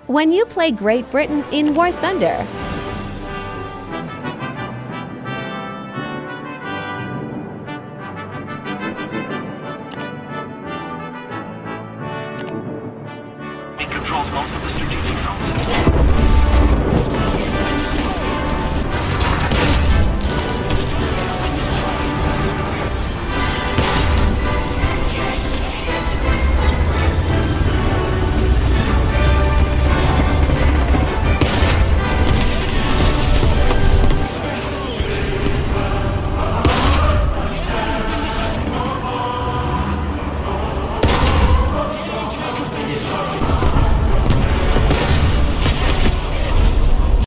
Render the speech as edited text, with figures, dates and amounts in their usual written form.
when you play Great Britain in War Thunder. It controls most of the